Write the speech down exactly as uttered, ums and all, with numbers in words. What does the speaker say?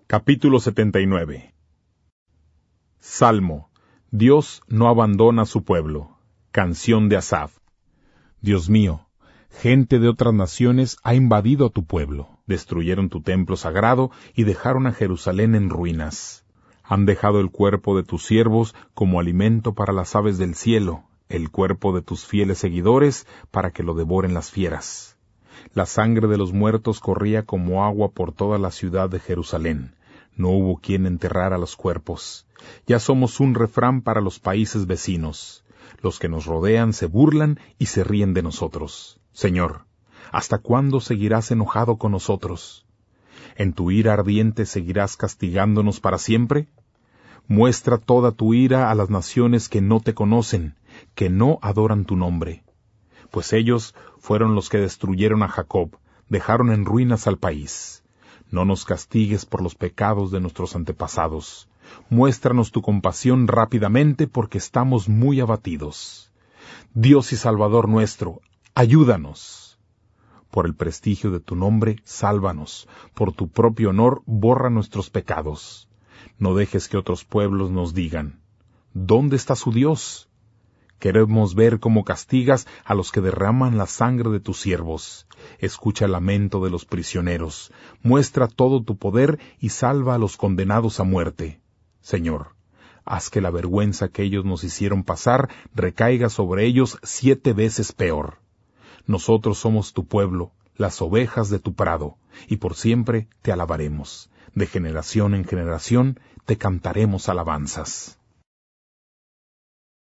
Capítulo setenta y nueve. Salmo. Dios no abandona a su pueblo. Canción de Asaf. Dios mío, gente de otras naciones ha invadido a tu pueblo. Destruyeron tu templo sagrado y dejaron a Jerusalén en ruinas. Han dejado el cuerpo de tus siervos como alimento para las aves del cielo, el cuerpo de tus fieles seguidores para que lo devoren las fieras. La sangre de los muertos corría como agua por toda la ciudad de Jerusalén. No hubo quien enterrara los cuerpos. Ya somos un refrán para los países vecinos. Los que nos rodean se burlan y se ríen de nosotros. Señor, ¿hasta cuándo seguirás enojado con nosotros? ¿En tu ira ardiente seguirás castigándonos para siempre? Muestra toda tu ira a las naciones que no te conocen, que no adoran tu nombre. Pues ellos fueron los que destruyeron a Jacob, dejaron en ruinas al país. No nos castigues por los pecados de nuestros antepasados. Muéstranos tu compasión rápidamente porque estamos muy abatidos. Dios y Salvador nuestro, ayúdanos. Por el prestigio de tu nombre, sálvanos. Por tu propio honor, borra nuestros pecados. No dejes que otros pueblos nos digan, ¿dónde está su Dios? Queremos ver cómo castigas a los que derraman la sangre de tus siervos. Escucha el lamento de los prisioneros. Muestra todo tu poder y salva a los condenados a muerte. Señor, haz que la vergüenza que ellos nos hicieron pasar recaiga sobre ellos siete veces peor. Nosotros somos tu pueblo, las ovejas de tu prado, y por siempre te alabaremos. De generación en generación te cantaremos alabanzas.